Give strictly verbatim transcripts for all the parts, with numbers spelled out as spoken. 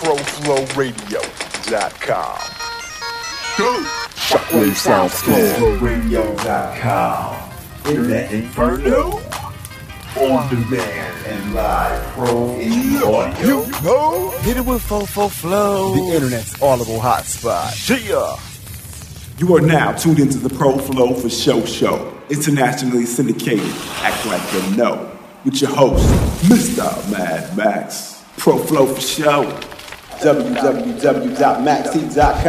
pro flow radio dot com. Shockwave Soundstorm Radio dot com. In the Inferno. On demand and live pro audio. You know, hit it with Fofo Flow, the internet's audible hotspot. Yeah. You are now tuned into the Pro Flow for Show Show, internationally syndicated. Act like you know, with your host, Mister Mad Max. Pro Flow for Show. w w w dot maxi dot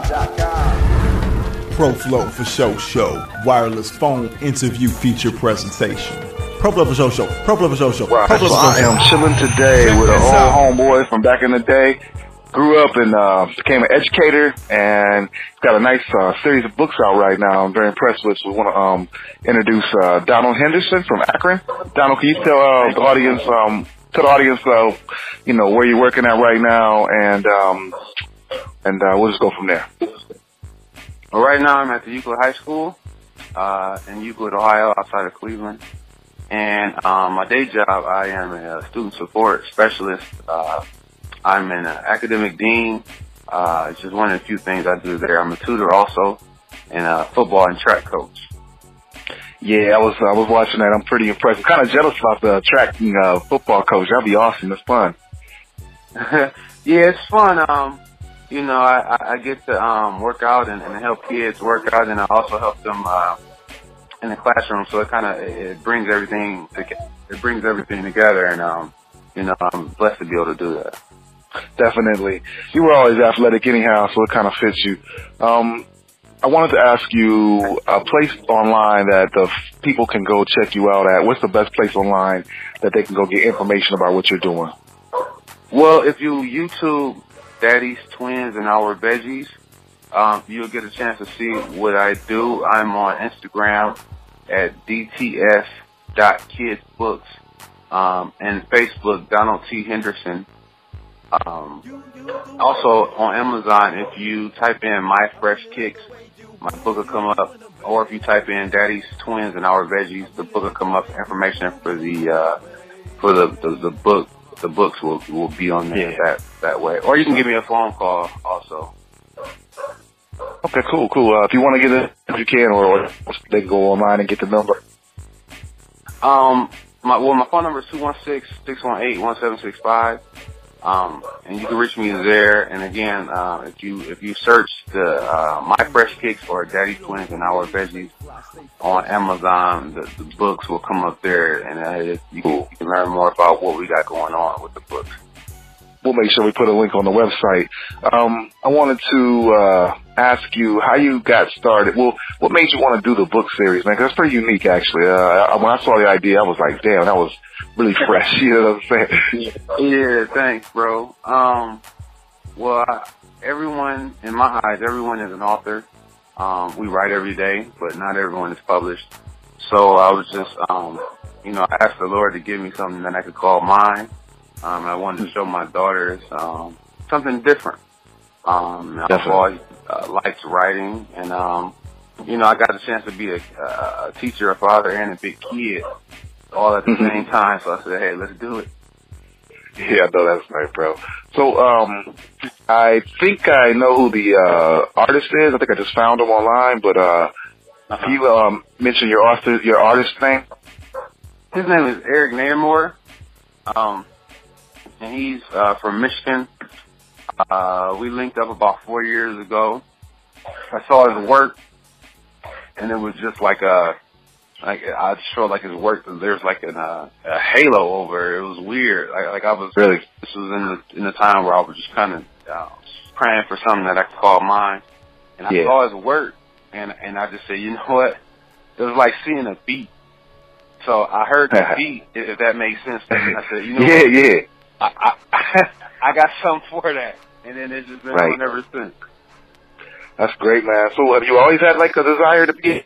com. Pro Flow for Show Show, wireless phone interview feature presentation. Pro Flow for Show Show. Pro Flow for Show Show. Right. Pro Flow So for Show I Show. am chilling today with an old homeboy from back in the day. Grew up and uh, became an educator, and got a nice uh, series of books out right now. I'm very impressed with. So we want to um, introduce uh, Donald Henderson from Akron. Donald, can you tell uh, the audience, um, tell the audience, uh, you know, where you're working at right now, and um, and uh, we'll just go from there. Well, right now I'm at the Euclid High School uh, in Euclid, Ohio, outside of Cleveland. And um, my day job, I am a student support specialist. Uh, I'm an academic dean. Uh, it's just one of the few things I do there. I'm a tutor also, and a football and track coach. Yeah, I was I was watching that. I'm pretty impressed. I'm kind of jealous about the track uh, football coach. That'd be awesome. It's fun. Yeah, it's fun. Um, you know, I, I get to um, work out and, and help kids work out, and I also help them uh, in the classroom. So it kind of it brings everything to, it brings everything together, and um, you know, I'm blessed to be able to do that. Definitely. You were always athletic anyhow, so it kind of fits you. Um, I wanted to ask you a place online that the f- people can go check you out at. What's the best place online that they can go get information about what you're doing? Well, if you YouTube Daddy's Twins and Our Veggies, um, you'll get a chance to see what I do. I'm on Instagram at d t s dot kids books, um, and Facebook, Donald T. Henderson. Um, also on Amazon, if you type in My Fresh Kicks, my book will come up. Or if you type in Daddy's Twins and Our Veggies, the book will come up. Information for the uh, for the, the the book, the books will will be on there Yeah. that that way. Or you can give me a phone call also. Okay, cool, cool. Uh, if you want to get it, if you can, or, or they can go online and get the number. Um, my well, my phone number is two one six, six one eight, one seven six five. Um, and you can reach me there. And again, uh, if you, if you search the, uh, My Fresh Kicks or Daddy Twins and Our Veggies on Amazon, the, the books will come up there, and uh, you can, you can learn more about what we got going on with the books. We'll make sure we put a link on the website. Um, I wanted to, uh, ask you how you got started. Well, what made you want to do the book series, man? 'Cause that's pretty unique, actually. Uh, when I saw the idea, I was like, damn, that was really fresh. You know what I'm saying? Yeah, thanks, bro. Um, well, I, everyone, in my eyes, everyone is an author. Um, we write every day, but not everyone is published. So I was just, um, you know, I asked the Lord to give me something that I could call mine. Um, I wanted to show my daughters, um, something different. Um, I've Definitely. always uh, liked writing, and, um, you know, I got a chance to be a, a teacher, a father, and a big kid all at the Mhm. same time. So I said, hey, let's do it. Yeah, I know that's right, bro. So, um, I think I know who the, uh, artist is. I think I just found him online, but, uh, Uh-huh. can you, um, mention your author, your artist name? His name is Eric Nairmore, um, and he's uh, from Michigan. Uh, we linked up about four years ago. I saw his work, and it was just like a, like I just felt like his work. There's like an, uh, a halo over it. It was weird. Like, like I was Really? This was in the in the time where I was just kind of uh, praying for something that I could call mine, and I Yeah. saw his work, and and I just said, you know what? It was like seeing a beat. So I heard the beat, if that makes sense. And I said, you know Yeah, what? yeah. I, I, I got something for that. And then it's just been Right. on ever since. That's great, man. So have you always had like a desire to be?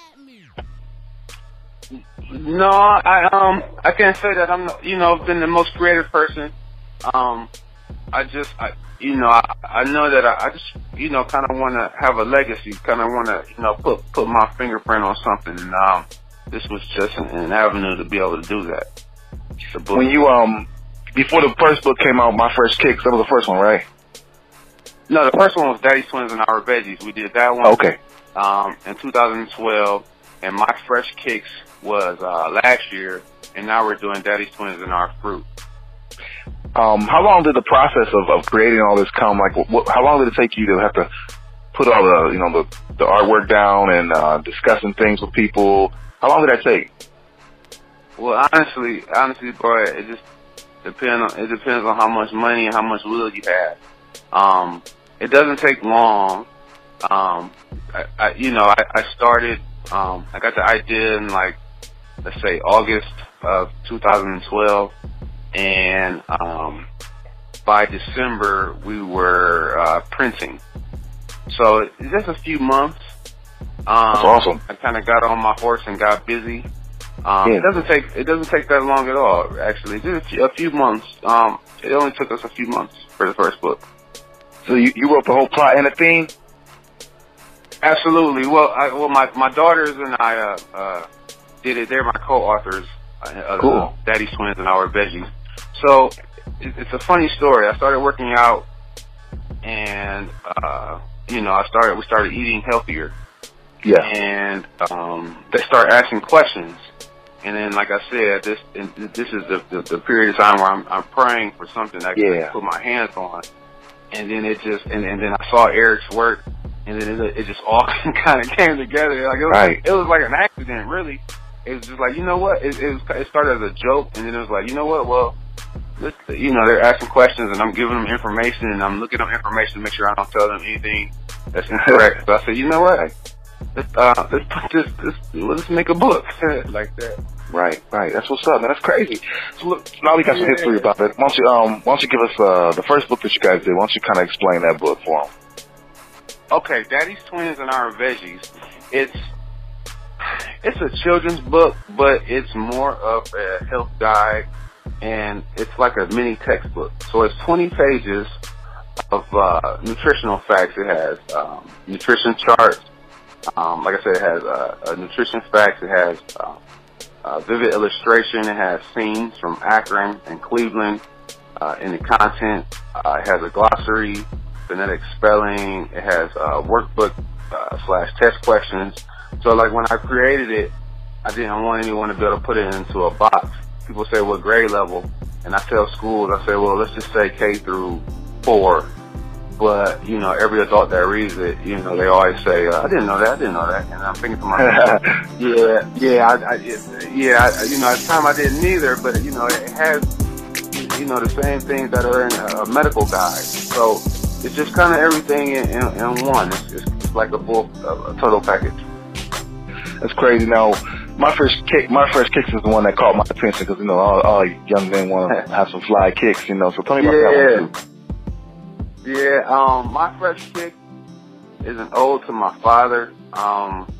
No, I um I can't say that I'm you know been the most creative person. Um, I just I you know I I know that I, I just you know kind of want to have a legacy, kind of want to you know put put my fingerprint on something. And um, this was just an, an avenue to be able to do that. The book. When you um before the first book came out, My Fresh Kicks, that was the first one, right? No, the first one was Daddy's Twins and Our Veggies. We did that one. Okay. Um, in two thousand twelve, and My Fresh Kicks was uh, last year, and now we're doing Daddy's Twins and Our Fruit. Um, how long did the process of, of creating all this come? Like, what, how long did it take you to have to put all the, you know, the, the artwork down and uh, discussing things with people? How long did that take? Well, honestly, honestly, bro, it just depends. On, it depends on how much money and how much will you have. Um, it doesn't take long. Um, I, I, you know, I, I started. Um, I got the idea in like, let's say August of two thousand twelve. And um, by December, we were uh, printing. So it's just a few months. Um, That's awesome. I kind of got on my horse and got busy. Um, yeah. It doesn't take it doesn't take that long at all. Actually, just a few, a few months. Um, it only took us a few months for the first book. So you, you wrote the whole plot and the theme? Absolutely. Well, I, well, my my daughters and I uh, uh, did it. They're my co-authors. Uh, cool. Uh, Daddy's Twins and Our Veggies. So it's a funny story. I started working out, and uh, you know, I started. We started eating healthier. Yeah. And um, they start asking questions, and then, like I said, this this is the, the, the period of time where I'm I'm praying for something I can yeah. put my hands on, and then it just and, and then I saw Eric's work, and then it, it just all kind of came together. Like it was, right. it was like an accident, really. It was just like, you know what? It, it was. It started as a joke, and then it was like, you know what? Well. Let's, you know, they're asking questions, and I'm giving them information, and I'm looking up information to make sure I don't tell them anything that's incorrect. So I said, you know what? Let's, uh, let's put this, this, let's make a book like that. Right, right. That's what's up, man. That's crazy. So look, now we got some yeah. history about it. Why don't you, um, why don't you give us uh, the first book that you guys did? Why don't you kind of explain that book for them? Okay, Daddy's Twins and Our Veggies. It's it's a children's book, but it's more of a health guide. And it's like a mini textbook. So it's twenty pages of uh, nutritional facts. It has um, nutrition charts. Um, like I said, it has uh, uh, nutrition facts. It has uh, uh, vivid illustration. It has scenes from Akron and Cleveland uh, in the content. Uh, it has a glossary, phonetic spelling. It has uh, workbook uh, slash test questions. So like when I created it, I didn't want anyone to be able to put it into a box. People say, what grade level? And I tell schools, I say, well, let's just say K through four. But, you know, every adult that reads it, you know, they always say, uh, I didn't know that, I didn't know that. And I'm thinking to myself, yeah, yeah, I, I, it, yeah, I, you know, at the time I didn't either, but, you know, it has, you know, the same things that are in a, a medical guide. So it's just kind of everything in, in, in one. It's, it's, it's like a full, a, a total package. That's crazy. Now, My Fresh Kick, My Fresh Kicks is the one that caught my attention because, you know, all, all young men want to have some fly kicks, you know. So tell me about yeah. that one, too. Yeah, um, My Fresh Kick is an ode to my father. Um,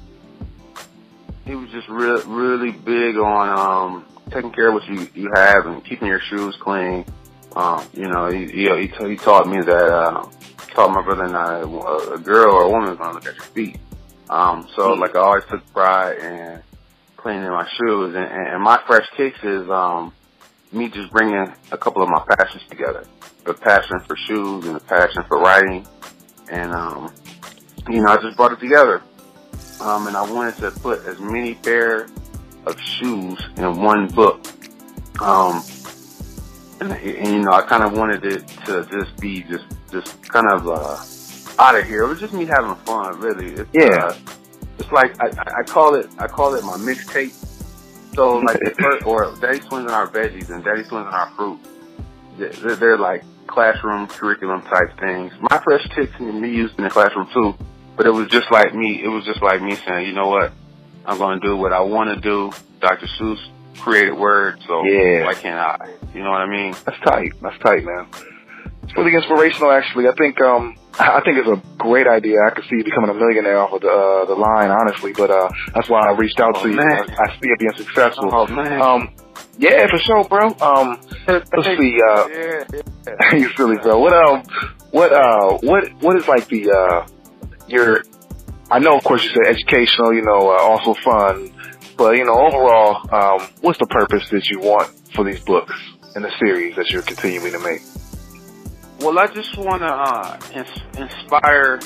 he was just re- really big on um, taking care of what you, you have and keeping your shoes clean. Um, you know, he, he, he, t- he taught me that, uh, taught my brother and I, a girl or a woman is going to look at your feet. Um, so, like, I always took pride in cleaning my shoes. And, and My Fresh Kicks is um, me just bringing a couple of my passions together. The passion for shoes and the passion for writing. And, um, you know, I just brought it together. Um, and I wanted to put as many pair of shoes in one book. Um, and, and, you know, I kind of wanted it to just be just, just kind of, uh, out of here. It was just me having fun, really. It's, yeah. Uh, it's like, I, I call it, I call it my mixtape. So, like, the first, or Daddy's Twins and Our Veggies and Daddy's Twins and Our Fruit. They're, they're like classroom curriculum type things. My Fresh Kicks can be used in the classroom too, but it was just like me. It was just like me saying, you know what? I'm going to do what I want to do. Doctor Seuss created words, so yeah. why can't I? You know what I mean? That's tight. That's tight, man. It's really inspirational, actually. I think, um, I think it's a great idea. I could see you becoming a millionaire off of the, uh, the line, honestly, but, uh, that's why I reached out oh, to you. Man. I, I see it being successful. Oh, man. Um, yeah, for sure, bro. Um, let's see, uh, yeah, yeah. you silly, bro. What, um, what, uh, what, what is like the, uh, your, I know, of course, you said educational, you know, uh, also fun, but, you know, overall, um, what's the purpose that you want for these books? in the series that you're continuing to make? Well, I just want to uh, ins- inspire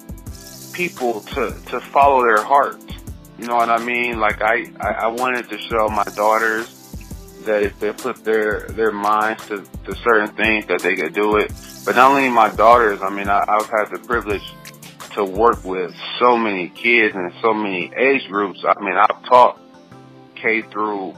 people to, to follow their hearts. You know what I mean? Like, I, I, I wanted to show my daughters that if they put their, their minds to, to certain things, that they could do it. But not only my daughters, I mean, I, I've had the privilege to work with so many kids and so many age groups. I mean, I've taught K through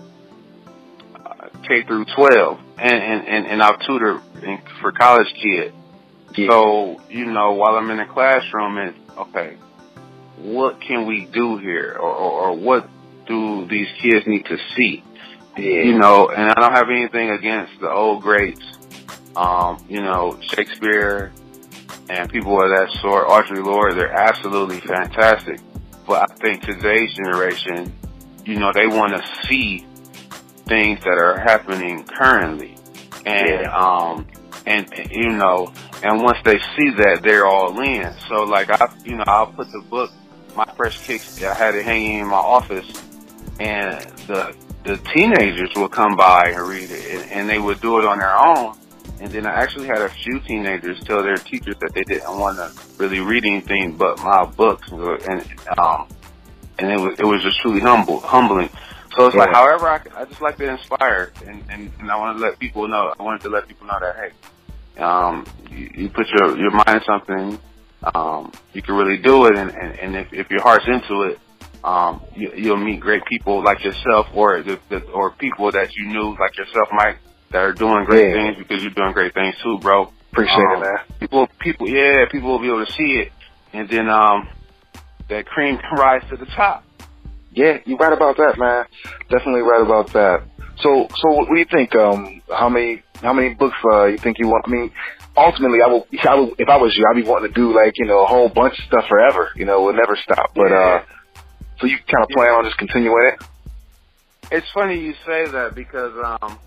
uh, K through twelve, and, and, and, and I've tutored in, for college kids. Yeah. So, you know, while I'm in the classroom, it's, okay, what can we do here? Or, or, or what do these kids need to see? Yeah. You know, and I don't have anything against the old greats, um, you know, Shakespeare and people of that sort, Audre Lorde, they're absolutely fantastic. But I think today's generation, you know, they want to see things that are happening currently. And, yeah. um, and, you know, and once they see that, they're all in. So, like, I, you know, I'll put the book, My Fresh Kicks, I had it hanging in my office, and the, the teenagers would come by and read it, and, and they would do it on their own. And then I actually had a few teenagers tell their teachers that they didn't want to really read anything but my books, and um, and it was it was just truly humble, humbling. So it's yeah. like, however, I, I just like to inspire, and, and, and I want to let people know. I wanted to let people know that, hey, um, you, you put your your mind in something, um, you can really do it, and, and, and if, if your heart's into it, um, you, you'll meet great people like yourself, or the, the, or people that you knew like yourself, Mike, that are doing great yeah. things, because you're doing great things too, bro. Appreciate um, it, man. People, people, yeah, people will be able to see it, and then um, that cream can rise to the top. Yeah, you're right about that, man. Definitely right about that. So, so what do you think? Um, how many, how many books uh, you think you want? I mean, ultimately, I will, I will. If I was you, I'd be wanting to do like you know a whole bunch of stuff forever. You know, it would never stop. But yeah. uh, so you kind of plan on just continuing it? It's funny you say that, because um.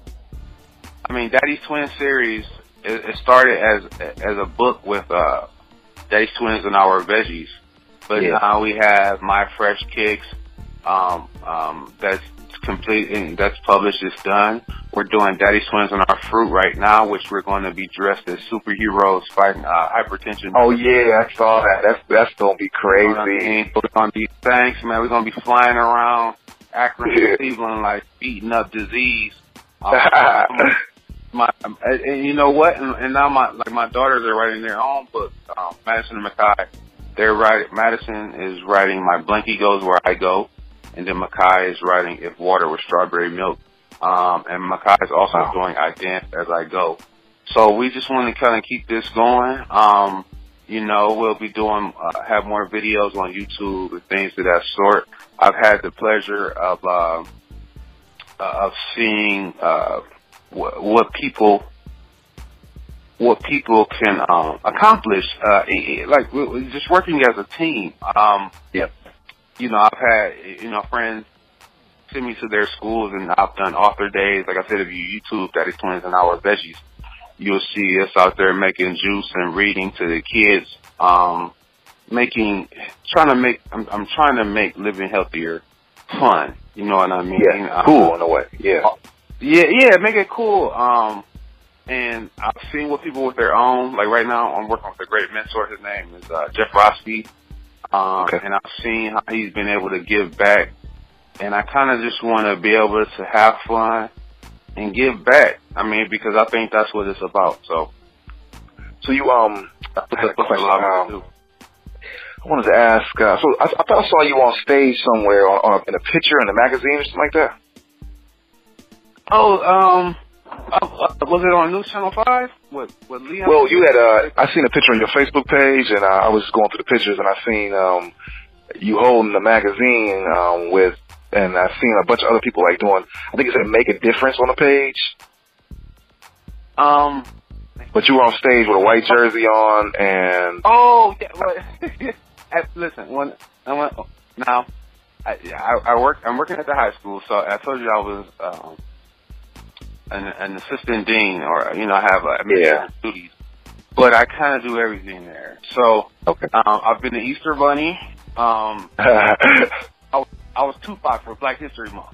I mean, Daddy's Twins series, it, it started as as a book with uh, Daddy's Twins and Our Veggies. But yeah. now we have My Fresh Kicks, um, um, that's complete, and that's published, it's done. We're doing Daddy's Twins and Our Fruit right now, which we're going to be dressed as superheroes fighting uh, hypertension. Oh, yeah, I saw that. That's, that's going to be crazy. We're going to be, thanks, man. We're going to be flying around Akron and Cleveland, like, beating up disease. Um, My, and you know what? And, and now my like my daughters are writing their own book. Um, Madison and Makai, they're writing. Madison is writing My Blankie Goes Where I Go, and then Makai is writing If Water Was Strawberry Milk. Um, and Makai is also wow. doing I Dance As I Go. So we just want to kind of keep this going. Um, you know, we'll be doing uh, have more videos on YouTube and things of that sort. I've had the pleasure of uh, of seeing. Uh, What people, what people can um, accomplish, uh, like just working as a team. Um, yep. You know, I've had you know friends send me to their schools, and I've done author days. Like I said, if you YouTube Daddy's Twins and Our Veggies, you'll see us out there making juice and reading to the kids. Um, making, trying to make, I'm, I'm trying to make living healthier fun. You know what I mean? Yeah. Cool in a way. Yeah. Yeah, yeah, make it cool. Um, and I've seen what people with their own, like right now I'm working with a great mentor. His name is uh, Jeff Roski. Um, okay. And I've seen how he's been able to give back. And I kind of just want to be able to have fun and give back. I mean, because I think that's what it's about. So, so you, um, I had a question. Um, I wanted to ask, uh, so I, I thought I saw you on stage somewhere on, on a, in a picture in a magazine or something like that. Oh, um, uh, was it on News Channel five? What, what Leon? Well, you had, uh, I seen a picture on your Facebook page, and uh, I was just going through the pictures, and I seen, um, you holding the magazine, um, with, and I seen a bunch of other people, like, doing, I think it said Make a Difference on the page. Um. But you were on stage with a white jersey on, and. Oh, yeah, well, listen, when, I went, now, I, I, I work, I'm working at the high school, so I told you I was, um, An, an assistant dean, or you know, I have uh, yeah. duties, but I kind of do everything there. So okay. um, I've been the Easter Bunny. Um, I, I was Tupac for Black History Month.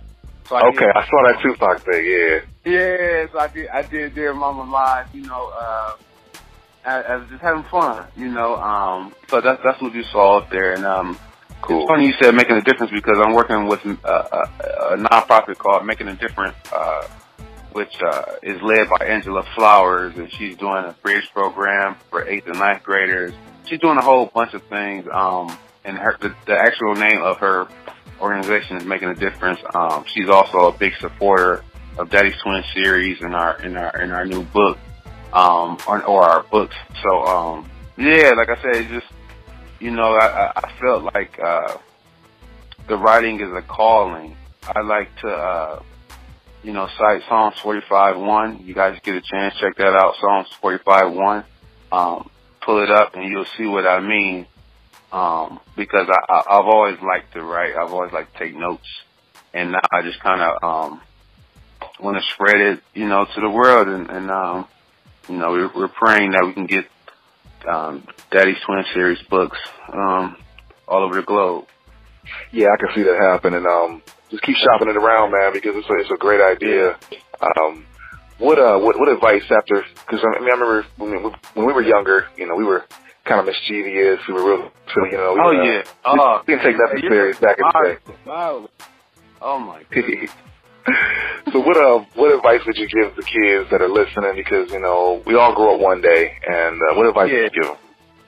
So I okay, did, I saw that Tupac thing. Yeah. Yeah, so I did. I did Dear Mama Live. You know, uh, I, I was just having fun. You know, um, so that's that's what you saw up there. And um, cool. It's funny you said making a difference because I'm working with uh, a, a nonprofit called Making a Difference, uh, which uh, is led by Angela Flowers, and she's doing a bridge program for eighth and ninth graders. She's doing a whole bunch of things. Um, and her the, the actual name of her organization is Making a Difference. Um, she's also a big supporter of Daddy's Twin series in our in our in our new book, um, or, or our books. So um, yeah, like I said, it's just you know, I, I felt like uh, the writing is a calling. I like to uh, you know cite Psalms forty-five one. You guys get a chance, check that out. Psalms forty-five one. Um, pull it up and you'll see what I mean. Um, because I, I, I've always liked to write. I've always liked to take notes. And now I just kind of, um, want to spread it, you know, to the world. And, and um, you know, we're, we're praying that we can get, um, Daddy's Twin series books, um, all over the globe. Yeah, I can see that happen. And, um, just keep shopping it around, man, because it's a, it's a great idea. Um, what, uh, what, what advice after, cause I mean, I remember when we, when we were younger, you know, we were kind of mischievous. We were real, you know. We oh, were, yeah. Uh, oh, we didn't take nothing serious back in the day. Wow. Oh, my goodness. So what, uh, what advice would you give the kids that are listening? Because, you know, we all grow up one day. And uh, what advice yeah. would you give them?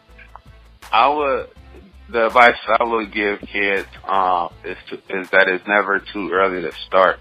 I would, the advice I would give kids um, is, to, is that it's never too early to start.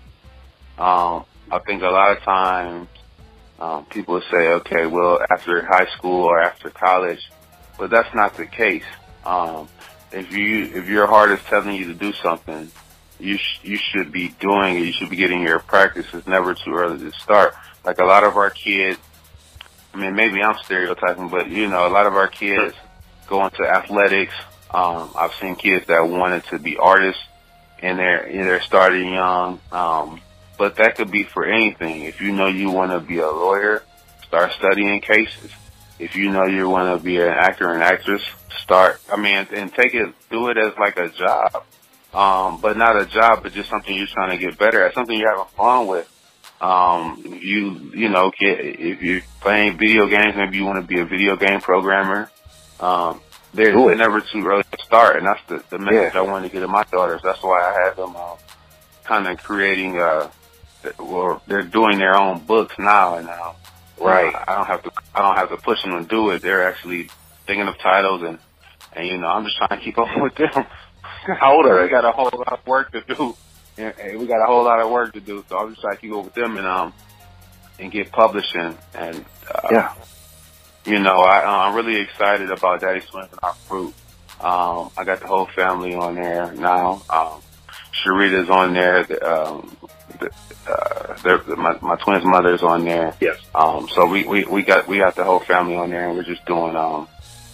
Um, I think a lot of times um, people say, okay, well, after high school or after college, but that's not the case. Um, if you if your heart is telling you to do something, you sh- you should be doing it. You should be getting your practice. It's never too early to start. Like a lot of our kids, I mean, maybe I'm stereotyping, but you know, a lot of our kids go into athletics. Um, I've seen kids that wanted to be artists, and they're they're starting young. Um, but that could be for anything. If you know you want to be a lawyer, start studying cases. If you know you want to be an actor and actress, start, I mean, and take it, do it as like a job. Um, but not a job, but just something you're trying to get better at, something you're having fun with. Um, you, you know, get, if you're playing video games, maybe you want to be a video game programmer. Um, there's never too early to start, and that's the, the message yeah. I wanted to get to my daughters. That's why I had them, uh, kind of creating, uh, or they're doing their own books now, and now. Right. I don't have to, I don't have to push them to do it. They're actually thinking of titles and, and you know, I'm just trying to keep up with them. How old are they? We got a whole lot of work to do. And we got a whole lot of work to do. So I'm just trying to keep up with them and, um, and get publishing. And, uh, yeah. you know, I, I'm really excited about Daddy's Twins and Our Fruit. Um, I got the whole family on there now. Um, Sharita's on there. The, um, the, uh, my, my twins' mother's on there. Yes. Um, so we, we, we got, we got the whole family on there and we're just doing, um,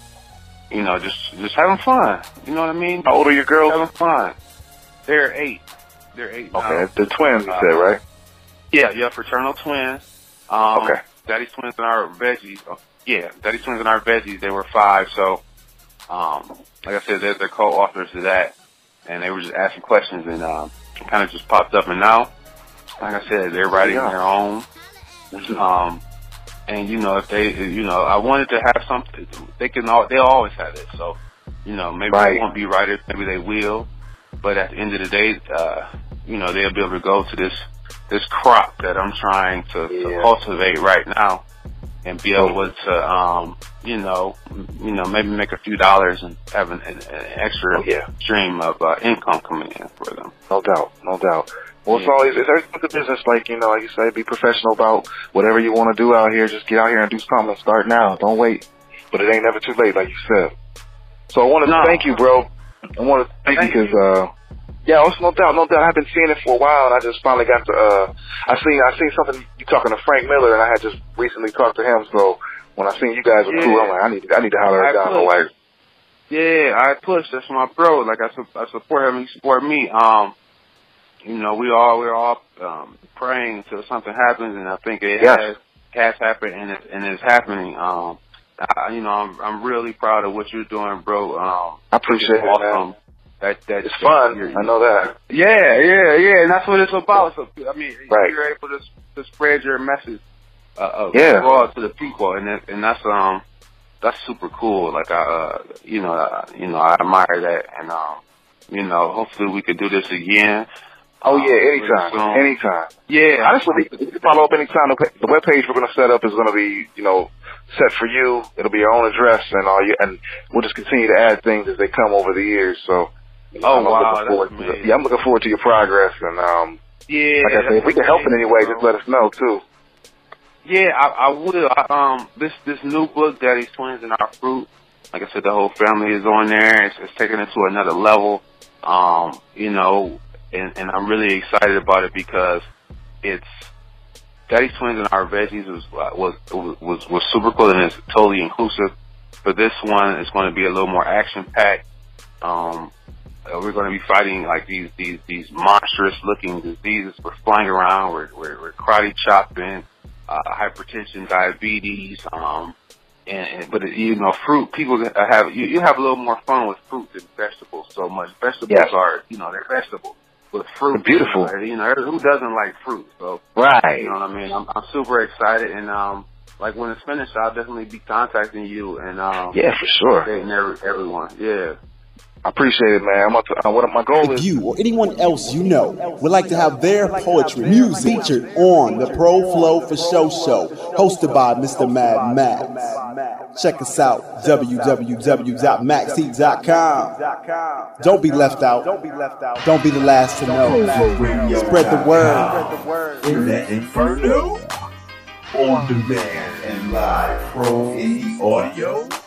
you know, just, just having fun. You know what I mean? How old are your girls? Having fun. They're eight. They're eight. Okay. Now. The twins, you uh, said, right? Yeah, yeah, fraternal twins. Um, okay. Daddy's Twins and Our Veggies. Oh, yeah, Daddy's Twins and Our Veggies, they were five. So, um, like I said, they're, they're co-authors of that. And they were just asking questions and, um, it kind of just popped up. And now, like I said, they're writing yeah. their own. Um, and you know, if they, you know, I wanted to have something, they can all, they always have it. So, you know, maybe right. they won't be writers, maybe they will. But at the end of the day, uh, you know, they'll be able to go to this, this crop that I'm trying to, yeah. to cultivate right now and be able to, um, you know, you know, maybe make a few dollars and have an, an, an extra oh, yeah. stream of uh, income coming in for them. No doubt, no doubt. Well, it's always, it's everything with the business, like, you know, like you say, be professional about whatever you want to do out here. Just get out here and do something and start now. Don't wait. But it ain't never too late, like you said. So I want to no. thank you, bro. I want to thank, thank you because, uh, yeah, it's no doubt, no doubt. I've been seeing it for a while, and I just finally got to, uh, I seen, I seen something, you talking to Frank Miller, and I had just recently talked to him, so when I seen you guys were yeah. cool, I'm like, I need, I need to holler at down. Like, yeah, I push. That's my bro. Like, I, su- I support him, he support me. Um, You know, we all we're all um, praying until something happens, and I think it yes. has has happened, and it, and it's happening. Um, I, you know, I'm I'm really proud of what you're doing, bro. Um, I appreciate it, awesome. Man. That that it's fun. That I know that. Yeah, yeah, yeah, and that's what it's about. So I mean, right. you're able to to spread your message uh, yeah. abroad to the people, and that, and that's um that's super cool. Like I, uh, you know, uh, you know, I admire that, and um, you know, hopefully we could do this again. Oh yeah, anytime, um, anytime. Yeah, honestly, you can follow up anytime. The web page we're gonna set up is gonna be, you know, set for you. It'll be your own address, and all you, and we'll just continue to add things as they come over the years. So, oh I'm wow, looking forward to the, yeah, I'm looking forward to your progress, and um, yeah, like I said, if we can help in any way, just let us know too. Yeah, I, I will. I, um, this this new book, Daddy's Twins and Our Fruit. Like I said, the whole family is on there. It's, it's taking it to another level. Um, you know. And, and I'm really excited about it because it's Daddy's Twins and Our Veggies was was was was super cool and it's totally inclusive. But this one is going to be a little more action packed. Um, we're going to be fighting like these these these monstrous looking diseases. We're flying around. We're we're, we're karate chopping, uh, hypertension, diabetes. Um, and, and but it, you know, fruit. People have you, you have a little more fun with fruit than vegetables. So much vegetables yes. are you know they're vegetables. With fruit, beautiful. You know, who doesn't like fruit? So, right. You know what I mean? I'm, I'm super excited, and um, like when it's finished, I'll definitely be contacting you and um, yeah, for sure. And every, everyone, yeah. I appreciate it, man. I'm up to, uh, what my goal if is. If you or anyone else you know would like to have their poetry music featured on the Pro Flow for Show show, hosted by Mister Mad Max. Check us out, w w w dot max heat dot com. Don't be left out. Don't be the last to know. Spread the word. Internet Inferno. On demand and live Pro Indie Audio.